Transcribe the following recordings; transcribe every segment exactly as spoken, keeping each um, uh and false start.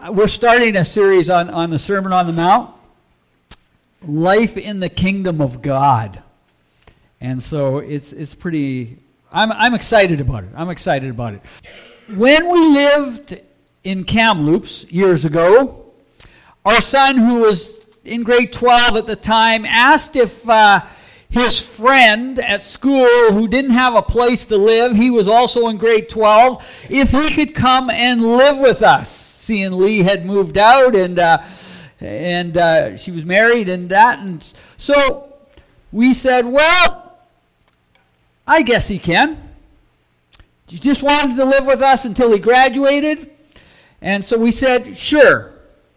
we're starting a series on, on the Sermon on the Mount, Life in the Kingdom of God. And so it's it's pretty, I'm I'm excited about it. I'm excited about it. When we lived in Kamloops years ago, our son, who was in grade twelve at the time, asked if uh, his friend at school who didn't have a place to live, he was also in grade twelve, if he could come and live with us. Seeing Lee had moved out and uh, and uh, she was married and that. And so we said, well, I guess he can. He just wanted to live with us until he graduated. And so we said, sure.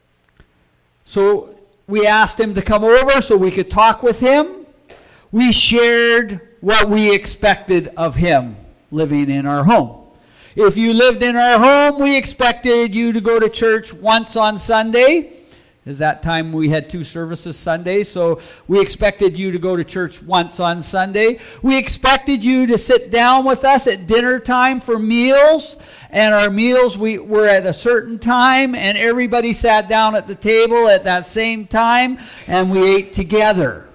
So we asked him to come over so we could talk with him. We shared what we expected of him living in our home. If you lived in our home, we expected you to go to church once on Sunday. At that time we had two services Sunday, so we expected you to go to church once on Sunday. We expected you to sit down with us at dinner time for meals, and our meals we were at a certain time, and everybody sat down at the table at that same time, and we ate together.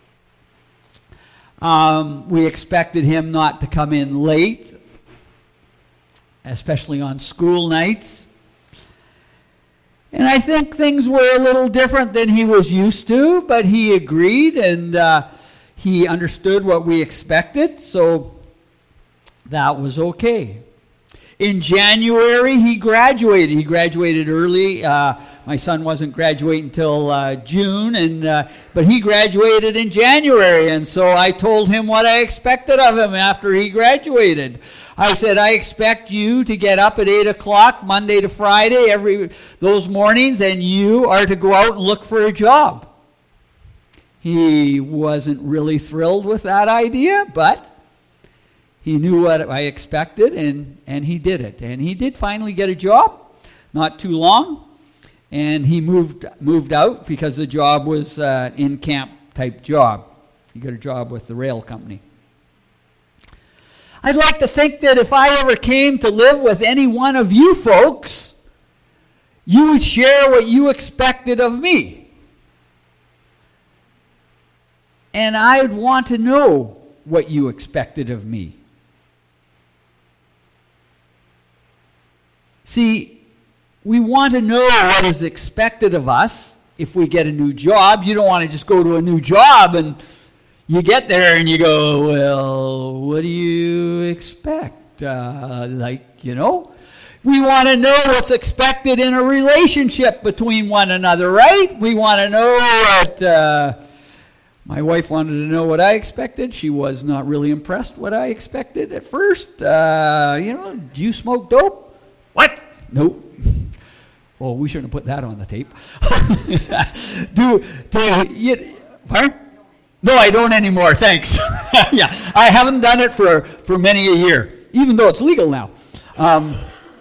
Um, we expected him not to come in late, especially on school nights. And I think things were a little different than he was used to, but he agreed and uh, he understood what we expected, so that was okay. In January, he graduated. He graduated early. Uh, my son wasn't graduating until uh, June, and uh, but he graduated in January, and so I told him what I expected of him after he graduated. I said, I expect you to get up at eight o'clock Monday to Friday every those mornings, and you are to go out and look for a job. He wasn't really thrilled with that idea, but he knew what I expected, and, and he did it. And he did finally get a job, not too long, and he moved moved out because the job was an in-camp type job. He got a job with the rail company. I'd like to think that if I ever came to live with any one of you folks, you would share what you expected of me. And I'd want to know what you expected of me. See, we want to know what is expected of us if we get a new job. You don't want to just go to a new job and you get there and you go, well, what do you expect? Uh, like, you know, we want to know what's expected in a relationship between one another, right? We want to know what, uh, my wife wanted to know what I expected. She was not really impressed what I expected at first. Uh, you know, do you smoke dope? What? Nope. Well, we shouldn't have put that on the tape. do, do you, pardon? No, I don't anymore, thanks. Yeah, I haven't done it for, for many a year, even though it's legal now. Um,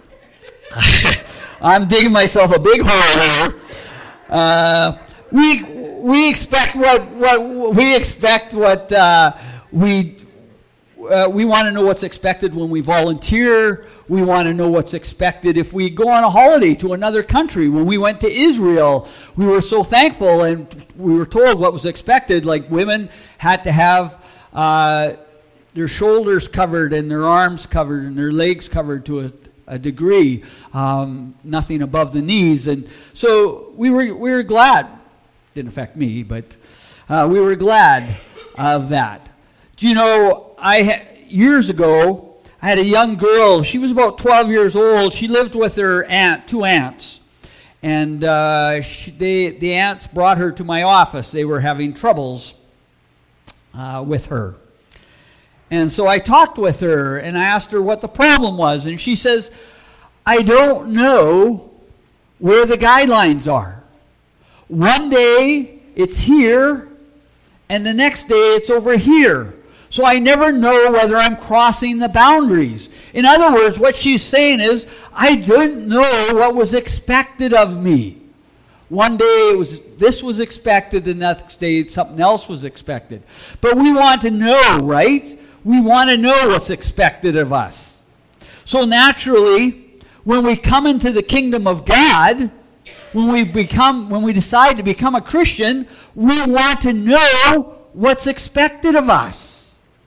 I'm digging myself a big hole here. Uh, we we expect what what we expect what uh, we uh, we want to know what's expected when we volunteer. We want to know what's expected if we go on a holiday to another country. When we went to Israel, we were so thankful, and we were told what was expected. Like women had to have uh, their shoulders covered and their arms covered and their legs covered to a, a degree, um, nothing above the knees. And so we were we were glad. Didn't affect me, but uh, we were glad of that. Do you know, I ha- years ago, I had a young girl. She was about twelve years old. She lived with her aunt, two aunts. And uh, she, they, the aunts brought her to my office. They were having troubles uh, with her. And so I talked with her, and I asked her what the problem was. And she says, I don't know where the guidelines are. One day it's here, and the next day it's over here. So I never know whether I'm crossing the boundaries. In other words, what she's saying is, I didn't know what was expected of me. One day it was this was expected, the next day something else was expected. But we want to know, right? We want to know what's expected of us. So naturally, when we come into the kingdom of God, When we become, when we decide to become a Christian, we want to know what's expected of us.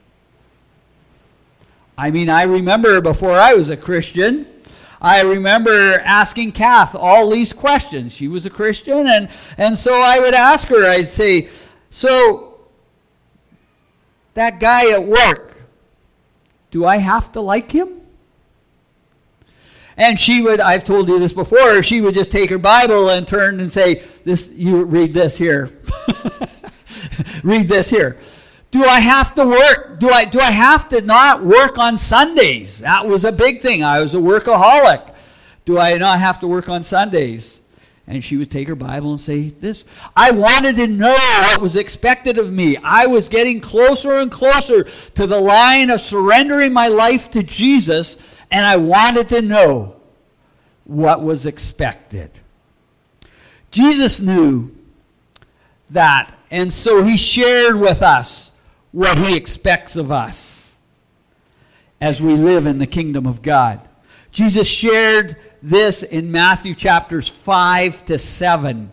I mean, I remember before I was a Christian, I remember asking Kath all these questions. She was a Christian, and, and so I would ask her, I'd say, so that guy at work, do I have to like him? And she would, I've told you this before, she would just take her Bible and turn and say, "This, you read this here." Read this here. Do I have to work? Do I do I have to not work on Sundays? That was a big thing. I was a workaholic. Do I not have to work on Sundays? And she would take her Bible and say this. I wanted to know what was expected of me. I was getting closer and closer to the line of surrendering my life to Jesus, and I wanted to know what was expected. Jesus knew that, and so he shared with us what he expects of us as we live in the kingdom of God. Jesus shared this in Matthew chapters five to seven.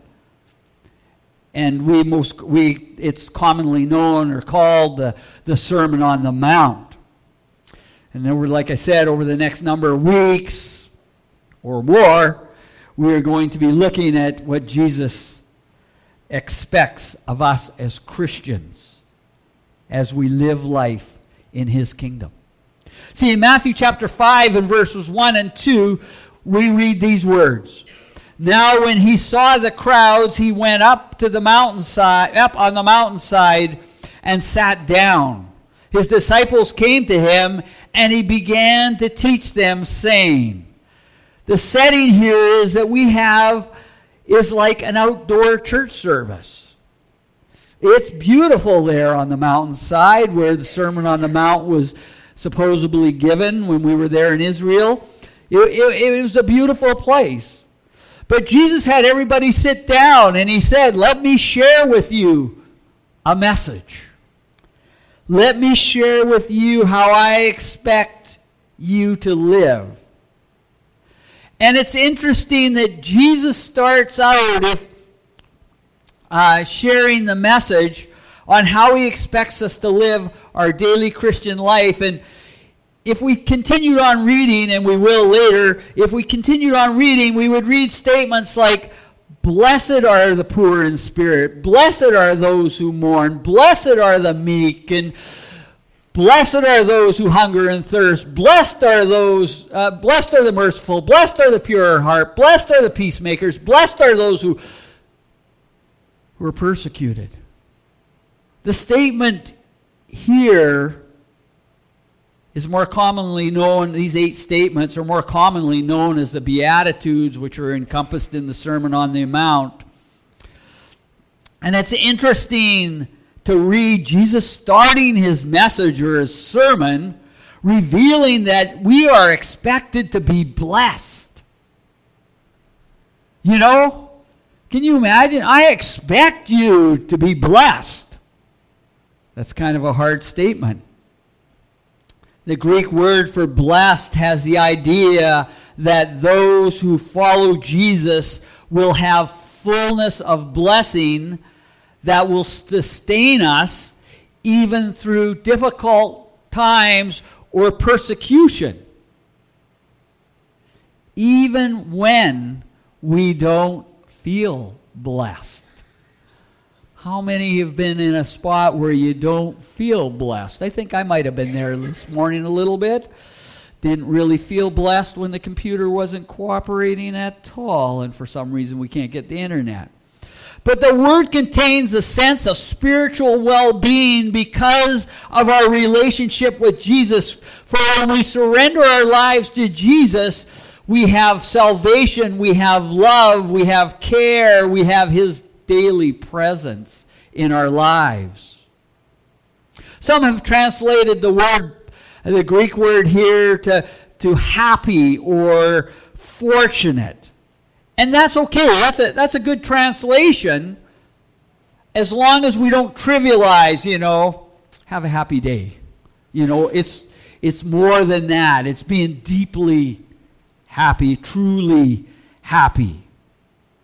And we most we it's commonly known or called the, the Sermon on the Mount. And then we're, like I said, over the next number of weeks or more, we're going to be looking at what Jesus expects of us as Christians as we live life in his kingdom. See, in Matthew chapter five and verses one and two, we read these words. Now when he saw the crowds, he went up to the mountainside, up on the mountainside and sat down. His disciples came to him, and he began to teach them, saying, the setting here is that we have is like an outdoor church service. It's beautiful there on the mountainside where the Sermon on the Mount was supposedly given when we were there in Israel. It, it, it was a beautiful place. But Jesus had everybody sit down, and he said, let me share with you a message. Let me share with you how I expect you to live. And it's interesting that Jesus starts out with uh, sharing the message on how he expects us to live our daily Christian life. And if we continued on reading, and we will later, if we continued on reading, we would read statements like, blessed are the poor in spirit, blessed are those who mourn, blessed are the meek, and blessed are those who hunger and thirst, blessed are those, uh, blessed are the merciful, blessed are the pure in heart, blessed are the peacemakers, blessed are those who, who are persecuted. The statement here is more commonly known, these eight statements are more commonly known as the Beatitudes, which are encompassed in the Sermon on the Mount. And it's interesting to read Jesus starting his message or his sermon, revealing that we are expected to be blessed. You know, can you imagine? I expect you to be blessed. That's kind of a hard statement. The Greek word for blessed has the idea that those who follow Jesus will have fullness of blessing that will sustain us even through difficult times or persecution. Even when we don't feel blessed. How many have been in a spot where you don't feel blessed? I think I might have been there this morning a little bit. Didn't really feel blessed when the computer wasn't cooperating at all, and for some reason we can't get the internet. But the word contains a sense of spiritual well-being because of our relationship with Jesus. For when we surrender our lives to Jesus, we have salvation, we have love, we have care, we have his daily presence in our lives. Some have translated the word, the Greek word here, to, to happy or fortunate. And that's okay. That's a, that's a good translation as long as we don't trivialize, you know, have a happy day. You know, it's it's more than that. It's being deeply happy, truly happy.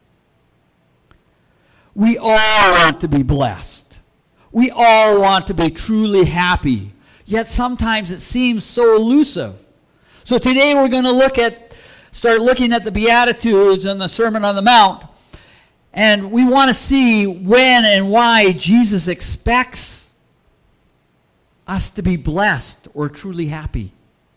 We all want to be blessed. We all want to be truly happy. Yet sometimes it seems so elusive. So today we're going to look at, start looking at the Beatitudes and the Sermon on the Mount. And we want to see when and why Jesus expects us to be blessed or truly happy.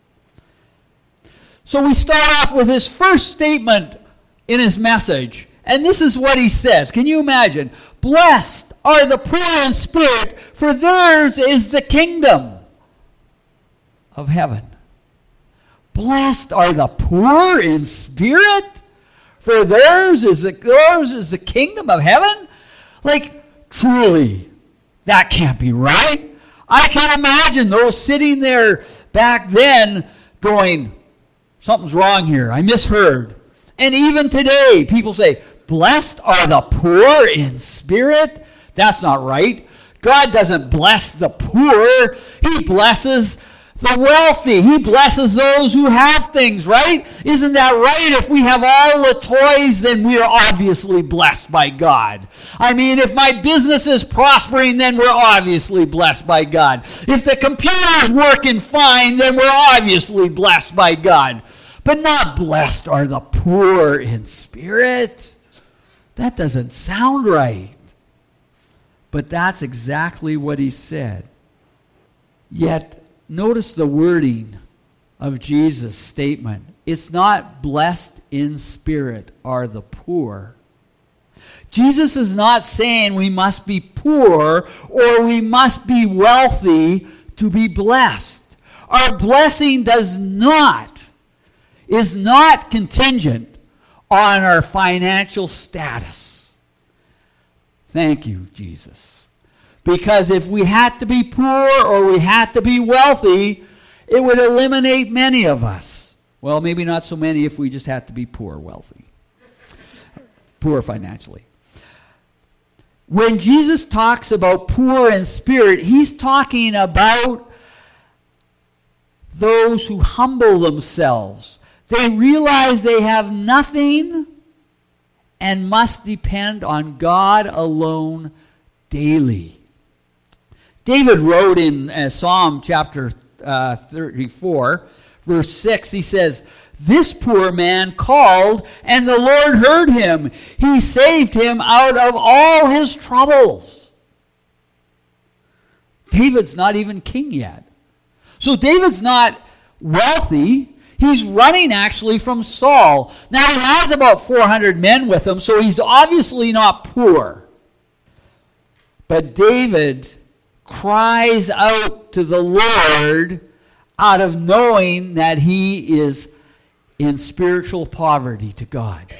So we start off with his first statement in his message. And this is what he says. Can you imagine? Blessed are the poor in spirit, for theirs is the kingdom of heaven. Blessed are the poor in spirit, for theirs is the, theirs is the kingdom of heaven? Like, truly, that can't be right. I can imagine those sitting there back then going, something's wrong here. I misheard. And even today, people say, blessed are the poor in spirit. That's not right. God doesn't bless the poor. He blesses the wealthy. He blesses those who have things, right? Isn't that right? If we have all the toys, then we are obviously blessed by God. I mean, if my business is prospering, then we're obviously blessed by God. If the computer's working fine, then we're obviously blessed by God. But not blessed are the poor in spirit. That doesn't sound right. But that's exactly what he said. Yet, notice the wording of Jesus' statement. It's not blessed in spirit are the poor. Jesus is not saying we must be poor or we must be wealthy to be blessed. Our blessing does not, is not contingent on our financial status. Thank you, Jesus. Because if we had to be poor or we had to be wealthy, it would eliminate many of us. Well, maybe not so many if we just had to be poor wealthy. Poor financially. When Jesus talks about poor in spirit, he's talking about those who humble themselves. They realize they have nothing and must depend on God alone daily. David wrote in uh, Psalm chapter uh, thirty-four, verse six, he says, "This poor man called, and the Lord heard him. He saved him out of all his troubles." David's not even king yet. So David's not wealthy. He's running actually from Saul. Now he has about four hundred men with him, so he's obviously not poor. But David cries out to the Lord out of knowing that he is in spiritual poverty to God.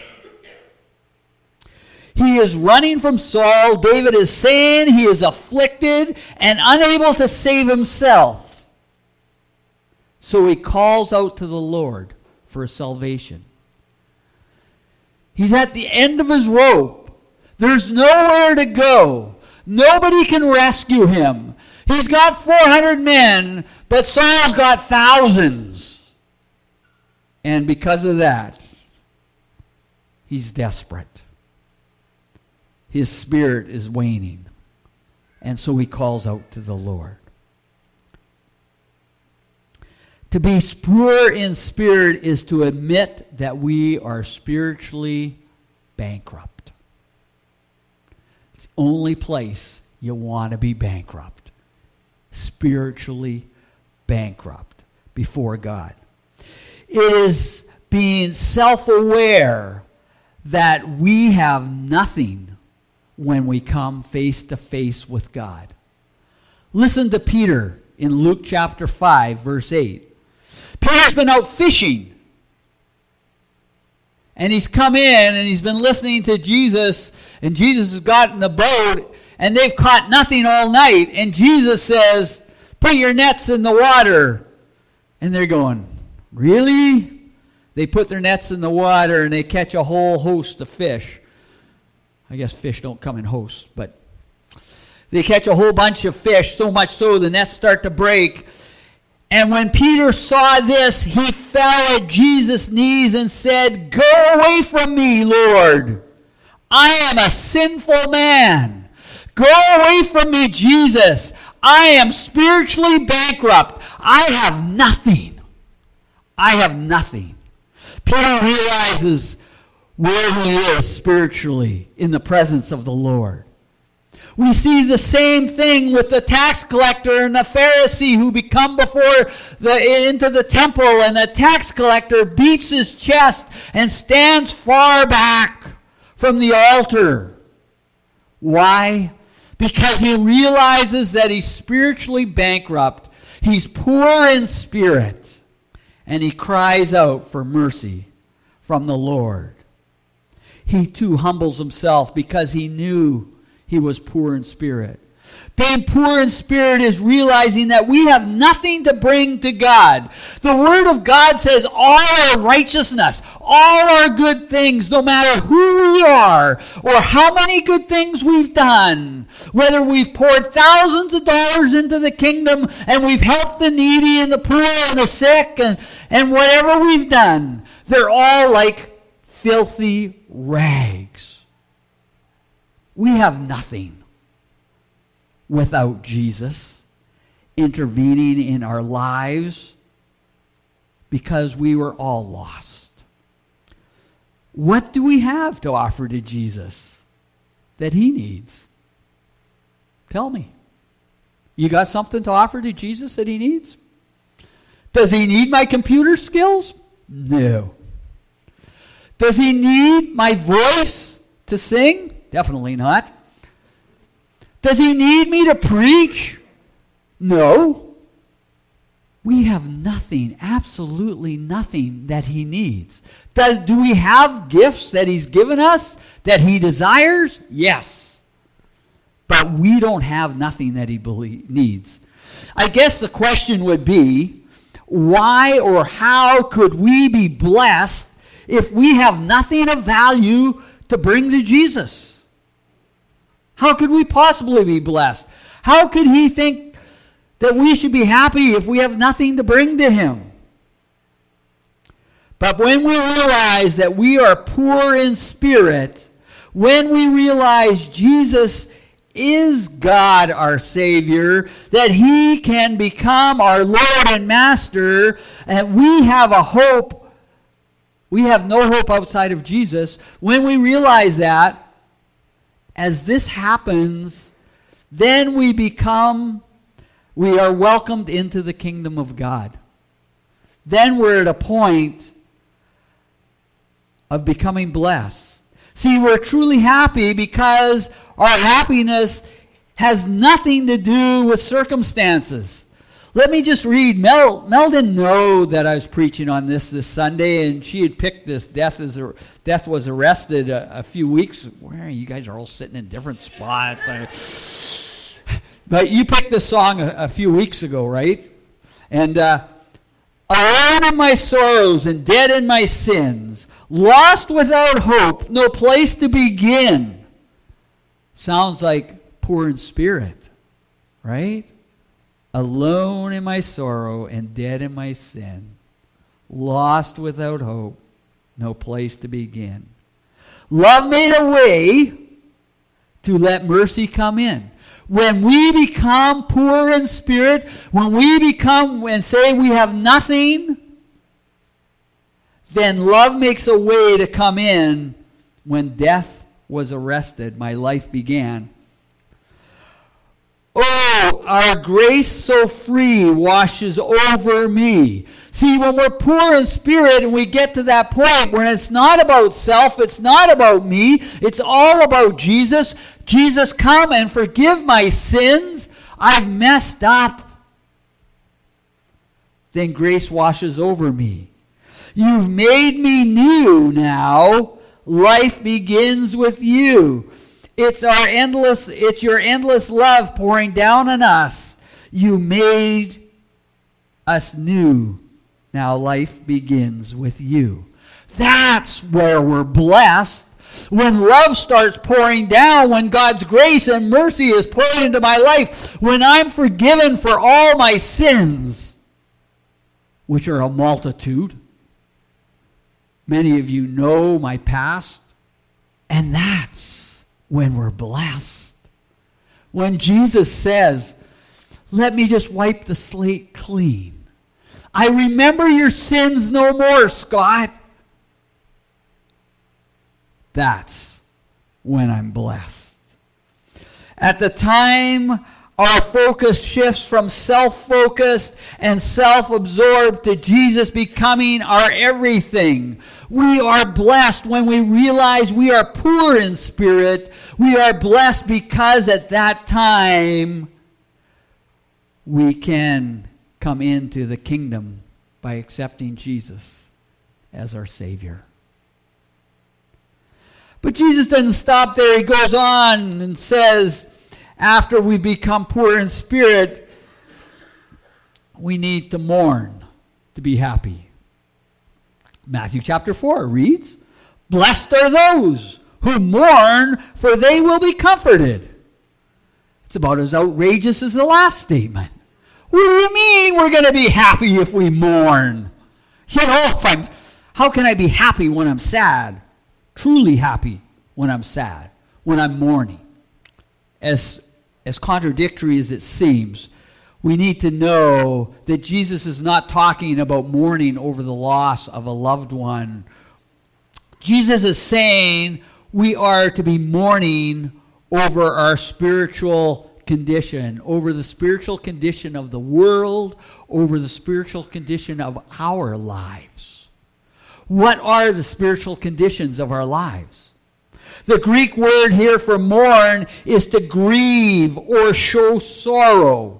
He is running from Saul. David is saying he is afflicted and unable to save himself. So he calls out to the Lord for salvation. He's at the end of his rope. There's nowhere to go. Nobody can rescue him. He's got four hundred men, but Saul's got thousands. And because of that, he's desperate. His spirit is waning. And so he calls out to the Lord. To be poor in spirit is to admit that we are spiritually bankrupt. It's the only place you want to be bankrupt. Spiritually bankrupt before God. It is being self-aware that we have nothing when we come face to face with God. Listen to Peter in Luke chapter five, verse eight. Peter's been out fishing. And he's come in and he's been listening to Jesus. And Jesus has got in the boat and they've caught nothing all night. And Jesus says, "Put your nets in the water." And they're going, "Really?" They put their nets in the water and they catch a whole host of fish. I guess fish don't come in hosts, but they catch a whole bunch of fish, so much so the nets start to break. And when Peter saw this, he fell at Jesus' knees and said, "Go away from me, Lord. I am a sinful man. Go away from me, Jesus. I am spiritually bankrupt. I have nothing. I have nothing. Peter realizes where he is spiritually in the presence of the Lord. We see the same thing with the tax collector and the Pharisee who become before the into the temple, and the tax collector beats his chest and stands far back from the altar. Why? Because he realizes that he's spiritually bankrupt. He's poor in spirit, and he cries out for mercy from the Lord. He too humbles himself because he knew he was poor in spirit. Being poor in spirit is realizing that we have nothing to bring to God. The Word of God says all our righteousness, all our good things, no matter who we are or how many good things we've done, whether we've poured thousands of dollars into the kingdom and we've helped the needy and the poor and the sick and, and whatever we've done, they're all like filthy rags. We have nothing without Jesus intervening in our lives because we were all lost. What do we have to offer to Jesus that he needs? Tell me. You got something to offer to Jesus that he needs? Does he need my computer skills? No. Does he need my voice to sing? Definitely not. Does he need me to preach? No. We have nothing, absolutely nothing that he needs. Does, do we have gifts that he's given us that he desires? Yes. But we don't have nothing that he believe, needs. I guess the question would be, why or how could we be blessed if we have nothing of value to bring to Jesus? How could we possibly be blessed? How could he think that we should be happy if we have nothing to bring to him? But when we realize that we are poor in spirit, when we realize Jesus is God our Savior, that he can become our Lord and Master, and we have a hope, we have no hope outside of Jesus, when we realize that, as this happens, then we become, we are welcomed into the kingdom of God. Then we're at a point of becoming blessed. See, we're truly happy because our happiness has nothing to do with circumstances. Let me just read. Mel, Mel didn't know that I was preaching on this this Sunday, and she had picked this. Death is a, Death was arrested a, a few weeks. Where you guys are all sitting in different spots. But you picked this song a, a few weeks ago, right? And uh, alone in my sorrows and dead in my sins, lost without hope, no place to begin. Sounds like poor in spirit, right? Alone in my sorrow and dead in my sin, lost without hope, no place to begin. Love made a way to let mercy come in. When we become poor in spirit, when we become and say we have nothing, then love makes a way to come in. When death was arrested, my life began. Oh, our grace so free washes over me. See, when we're poor in spirit and we get to that point where it's not about self, it's not about me, it's all about Jesus. Jesus, come and forgive my sins. I've messed up. Then grace washes over me. You've made me new now. Life begins with you. It's our endless, it's your endless love pouring down on us. You made us new. Now life begins with you. That's where we're blessed. When love starts pouring down, when God's grace and mercy is poured into my life, when I'm forgiven for all my sins, which are a multitude. Many of you know my past, and that's when we're blessed. When Jesus says, let me just wipe the slate clean. I remember your sins no more, Scott. That's when I'm blessed. At the time our focus shifts from self-focused and self-absorbed to Jesus becoming our everything, we are blessed when we realize we are poor in spirit. We are blessed because at that time we can come into the kingdom by accepting Jesus as our Savior. But Jesus doesn't stop there. He goes on and says, after we become poor in spirit, we need to mourn to be happy. Matthew chapter four reads, blessed are those who mourn, for they will be comforted. It's about as outrageous as the last statement. What do you mean we're going to be happy if we mourn? You know, if I'm, how can I be happy when I'm sad? Truly happy when I'm sad, when I'm mourning. As, as contradictory as it seems, we need to know that Jesus is not talking about mourning over the loss of a loved one. Jesus is saying we are to be mourning over our spiritual condition, over the spiritual condition of the world, over the spiritual condition of our lives. What are the spiritual conditions of our lives? The Greek word here for mourn is to grieve or show sorrow.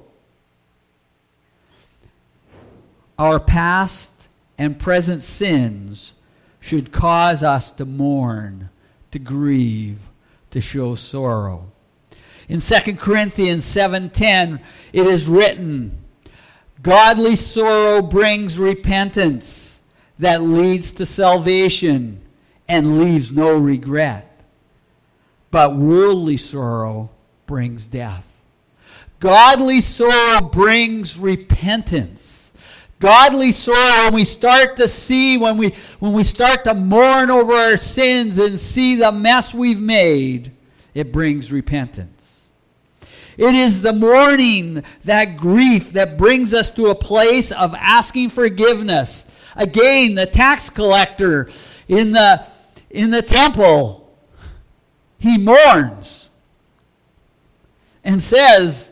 Our past and present sins should cause us to mourn, to grieve, to show sorrow. In Second Corinthians seven ten, it is written, godly sorrow brings repentance that leads to salvation and leaves no regret. But worldly sorrow brings death. Godly sorrow brings repentance. Godly sorrow, when we start to see, when we, when we start to mourn over our sins and see the mess we've made, it brings repentance. It is the mourning, that grief, that brings us to a place of asking forgiveness. Again, the tax collector in the, in the temple, he mourns and says,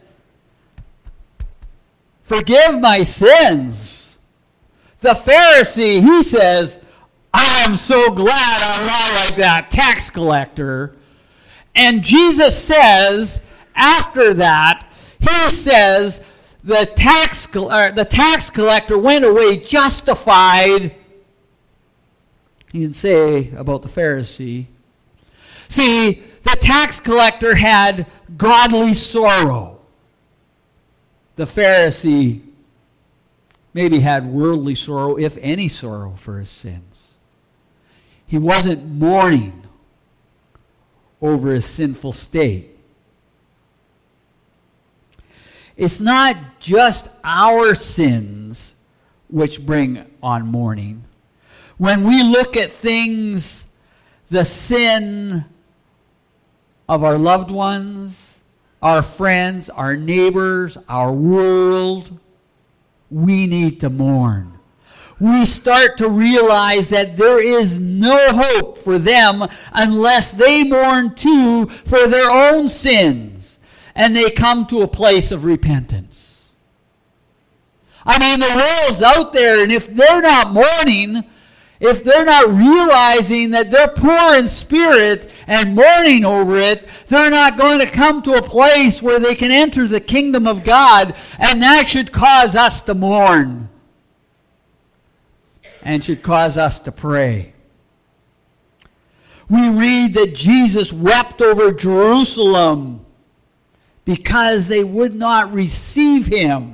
forgive my sins. The Pharisee, he says, I am so glad I'm not like that tax collector. And Jesus says, after that, he says, the tax, uh, the tax collector went away justified. He didn't say about the Pharisee. See, the tax collector had godly sorrow. The Pharisee maybe had worldly sorrow, if any sorrow, for his sins. He wasn't mourning over his sinful state. It's not just our sins which bring on mourning. When we look at things, the sin of our loved ones, our friends, our neighbors, our world, we need to mourn. We start to realize that there is no hope for them unless they mourn too for their own sins and they come to a place of repentance. I mean, the world's out there, and if they're not mourning, if they're not realizing that they're poor in spirit and mourning over it, they're not going to come to a place where they can enter the kingdom of God, and that should cause us to mourn and should cause us to pray. We read that Jesus wept over Jerusalem because they would not receive him.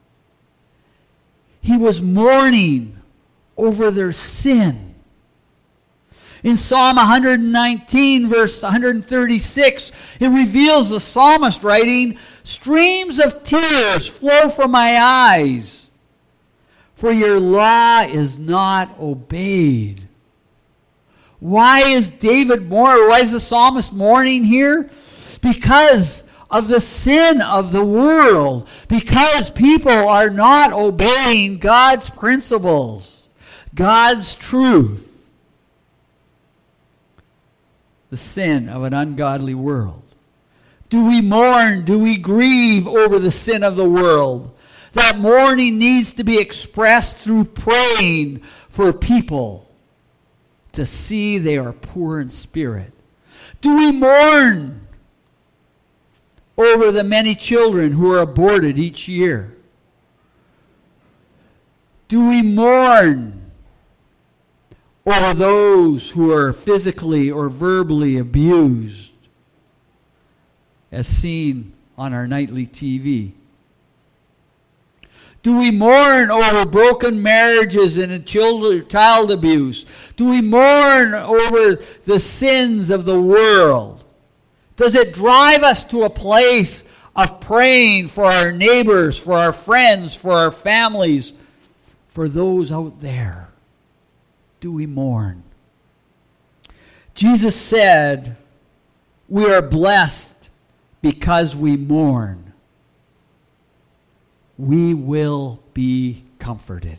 He was mourning over their sin. In Psalm one nineteen, verse one thirty-six, it reveals the psalmist writing, streams of tears flow from my eyes, for your law is not obeyed. Why is David mourning? Why is the psalmist mourning here? Because of the sin of the world. Because people are not obeying God's principles, God's truth. The sin of an ungodly world. Do we mourn? Do we grieve over the sin of the world? That mourning needs to be expressed through praying for people to see they are poor in spirit. Do we mourn over the many children who are aborted each year? Do we mourn over those who are physically or verbally abused, as seen on our nightly T V? Do we mourn over broken marriages and child, child abuse? Do we mourn over the sins of the world? Does it drive us to a place of praying for our neighbors, for our friends, for our families, for those out there? Do we mourn? Jesus said, we are blessed because we mourn. We will be comforted.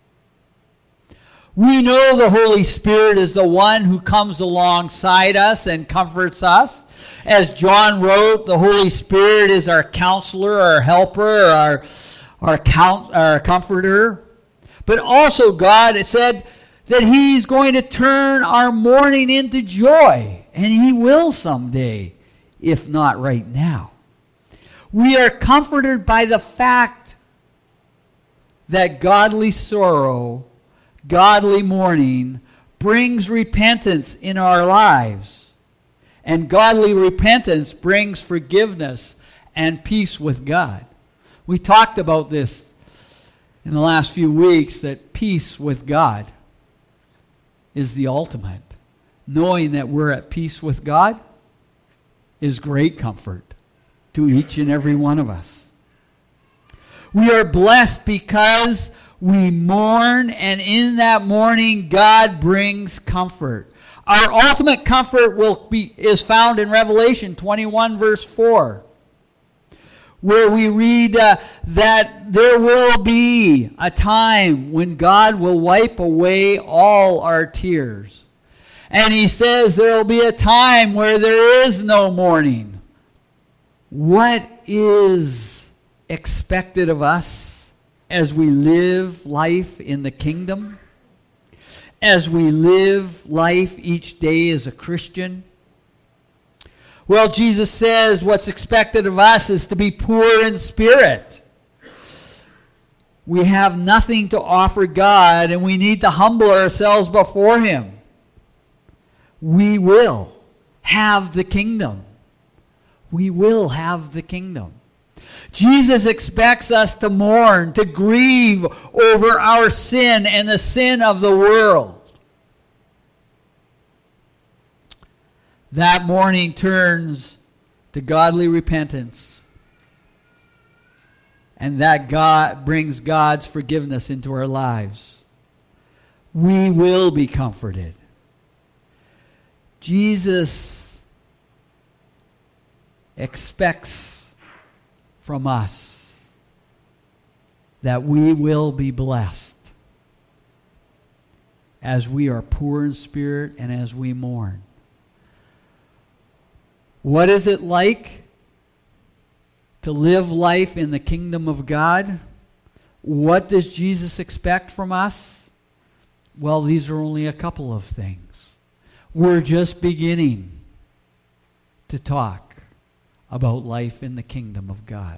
We know the Holy Spirit is the one who comes alongside us and comforts us. As John wrote, the Holy Spirit is our counselor, our helper, our, our, count, our comforter. But also God, it said that He's going to turn our mourning into joy. And He will someday, if not right now. We are comforted by the fact that godly sorrow, godly mourning, brings repentance in our lives. And godly repentance brings forgiveness and peace with God. We talked about this in the last few weeks, that peace with God is the ultimate. Knowing that we're at peace with God is great comfort to each and every one of us. We are blessed because we mourn, and in that mourning, God brings comfort. Our ultimate comfort will be is found in Revelation twenty-one, verse four, where we read uh, that there will be a time when God will wipe away all our tears. And He says there will be a time where there is no mourning. What is expected of us as we live life in the kingdom, as we live life each day as a Christian? Well, Jesus says what's expected of us is to be poor in spirit. We have nothing to offer God, and we need to humble ourselves before Him. We will have the kingdom. We will have the kingdom. Jesus expects us to mourn, to grieve over our sin and the sin of the world. That mourning turns to godly repentance, and that God brings God's forgiveness into our lives. We will be comforted. Jesus expects from us that we will be blessed as we are poor in spirit and as we mourn. What is it like to live life in the kingdom of God? What does Jesus expect from us? Well, these are only a couple of things. We're just beginning to talk about life in the kingdom of God.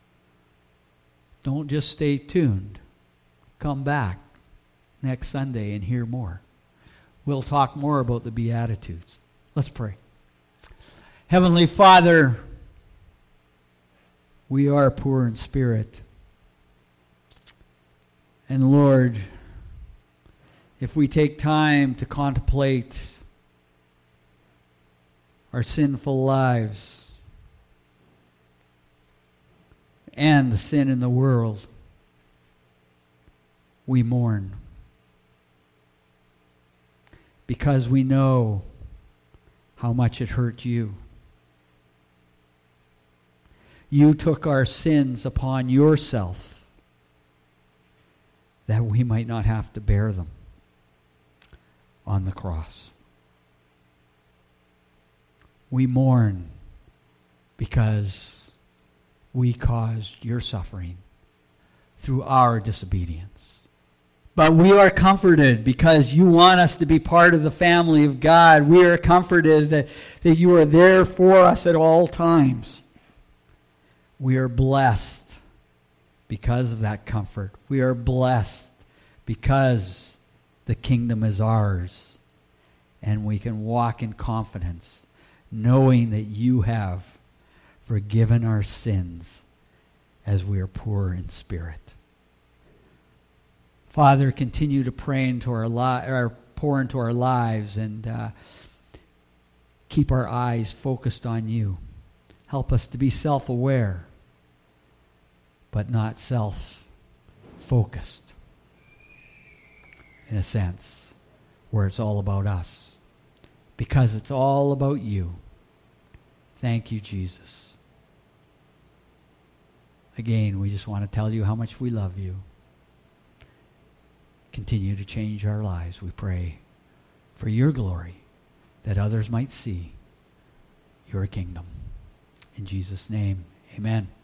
Don't just stay tuned. Come back next Sunday and hear more. We'll talk more about the Beatitudes. Let's pray. Heavenly Father, we are poor in spirit. And Lord, if we take time to contemplate our sinful lives and the sin in the world, we mourn. because we know how much it hurt you. You took our sins upon yourself that we might not have to bear them on the cross. We mourn because we caused your suffering through our disobedience. But we are comforted because you want us to be part of the family of God. We are comforted that, that you are there for us at all times. We are blessed because of that comfort. We are blessed because the kingdom is ours. And we can walk in confidence, knowing that you have forgiven our sins as we are poor in spirit. Father, continue to pray into our li- or pour into our lives and uh, keep our eyes focused on you. Help us to be self-aware, but not self-focused, in a sense, where it's all about us. Because it's all about you. Thank you, Jesus. Again, we just want to tell you how much we love you. Continue to change our lives, we pray, for your glory, that others might see your kingdom. In Jesus' name, amen.